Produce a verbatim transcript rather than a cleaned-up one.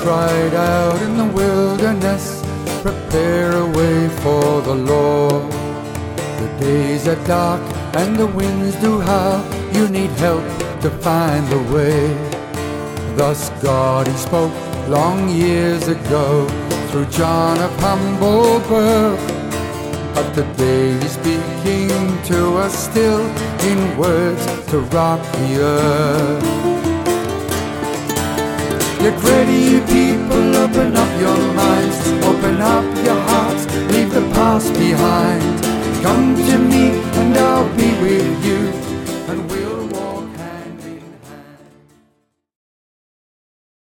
cried out in the wilderness, prepare a way for the Lord. The days are dark and the winds do howl, you need help to find the way. Thus God he spoke long years ago through John of humble birth, but today he's speaking to us still in words to rock the earth. Get ready, you people, open up your minds, open up your hearts, leave the past behind. Come to me and I'll be with you.